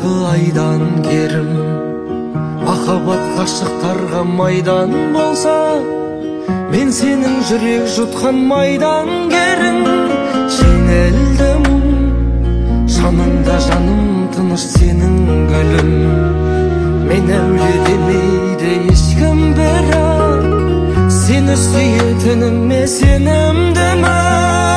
жастығы айдан керім. Махаббат ғашықтарға майдан болса, мен сенің жүрек жұтқан майдан керің. Жеңілдім жаныңда, жаным тыныш сенің гүлің. Мен әуле демейді ешкім, бірақ сені сүйетініме сенімдімін.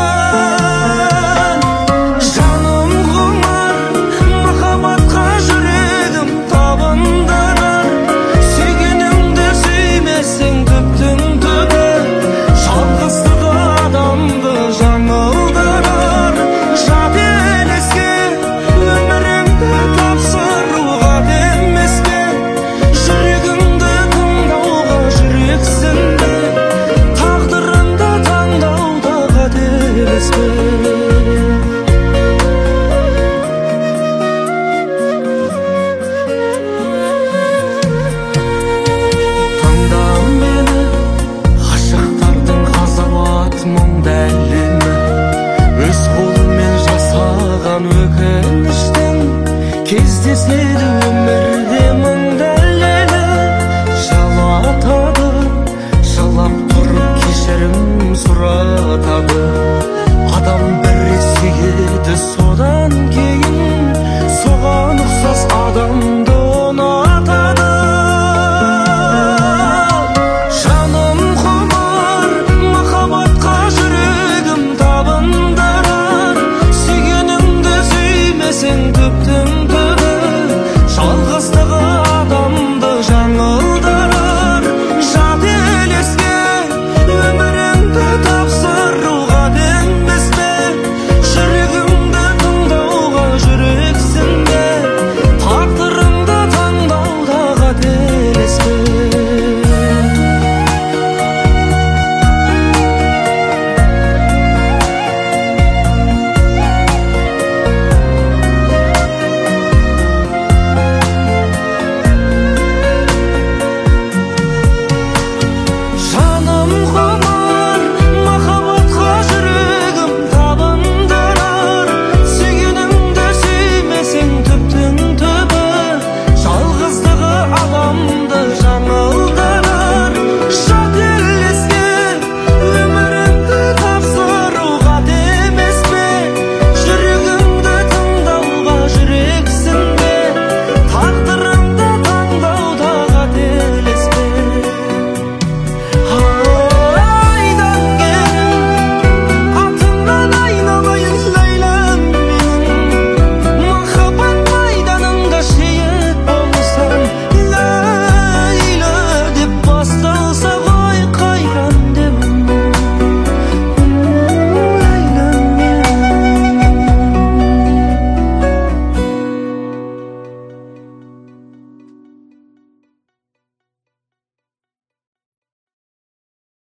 Жаным құмар махаббатқа жүрегім табындырар. Сүйгеніңді сүймесең түптің түбі, жалғыздығы адамды жаңылдырар. Жат елеске өміріңді тапсыруға демес пе? Жүрегіңді тыңдауға жүрексінді, тағдырыңды таңдауда қателес пе? Тыңда мені, ғашықтардың ғазабат мұңды әлемі. Өз қолымен жасаған өкініштің кездеседі өмірде мың дәлелі. Жалатады, жалап тұрып кешірім сұратады. Адам бір рет сүйеді, содан кейін